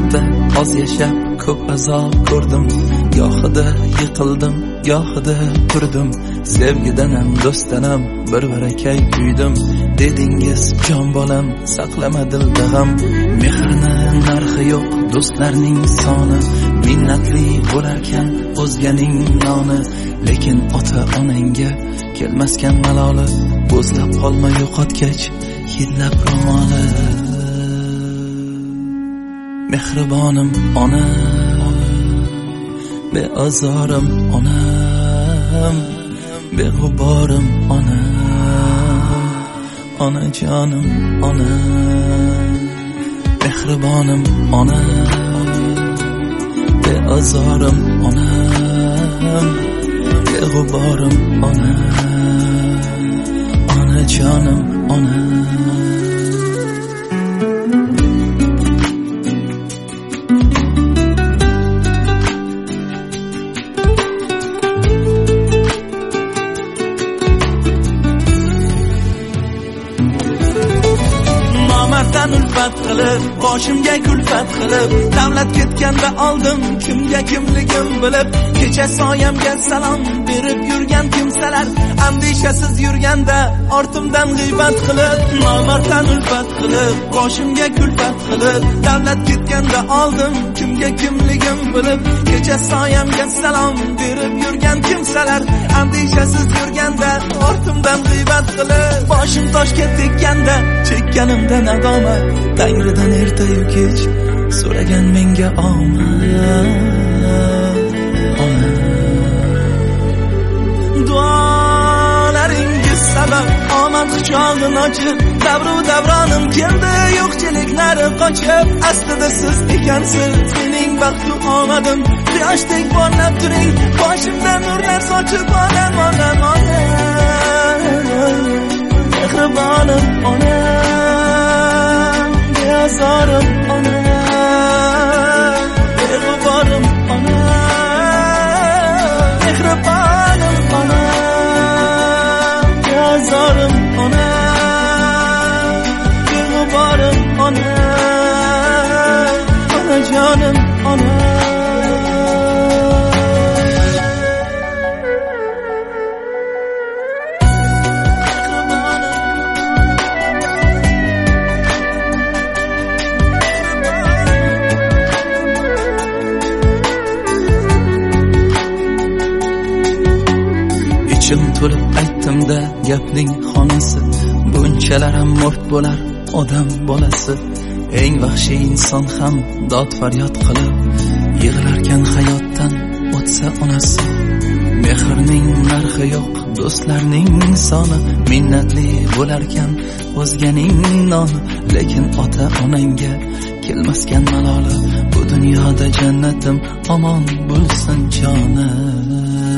hayotda oz yashab ko'p azob ko'rdim. Gohida yiqildim, gohida turdim. Sevgidanam, do'stanam bir barakay kuydim. Dedingiz jon bolam, saqlama dilda g'am. Mehrni narxi yo'q, do'stlarning soni. Minnatli bo'larkan o'zganing noni. Lekin ota-onangga kelmaskan maloli. Bo'zlab qolma yo'qotgach yillab ro'moli. Mehribonim onam, beazorim onam, beg'uborim onam, onajonim onam. Mehribonim onam, beazorim onam, beg'uborim onam, onajonim onam. Ulfat qilib, boshimga kulfat qilib, davlat ketganda oldim kimga kimligim bilib. Kecha soyamga salom berib yurgan kimsalar, andishasiz yurganda ortimdan g'iybat qilib. Nomarddan ulfat qilib, boshimga kulfat qilib, davlat ketganda oldim kimga kimligim bilib. Kecha soyamga salom berib yurgan kimsalar, andishasiz yurganda ortimdan g'iybat qilib. Boshim toshga tekkanda chekkanimda nadomat, Tangridan ertayu kech so'ragan menga omad. Duolaringiz sabab omad quchog'in ochib, davru davronim keldi yo'qchiliklari qochib. Aslida siz ekansiz mening baxtu omadim. Quyoshdek porlab turing, boshimda nurlar sochib. Onam, onam, onam, mehribonim onam, beazorim onam, beg'uborim onam. Mehribonim onam, beazorim onam, beg'uborim onam, onajonim onam. Ichim to'lib aytdim-da gapning xonasi. Bunchalar ham mort bo'lar odam bolasi. Eng vahshiy inson ham dod faryod qilib yig'larkan hayotdan o'tsa onasi. Mehrning narxi yo'q, do'stlarning soni. Minnatli bo'larkan o'zganing noni. Lekin ota-onangga kelmaskan maloli. Bu dunyoda jannatim omon bo'lsin jonim.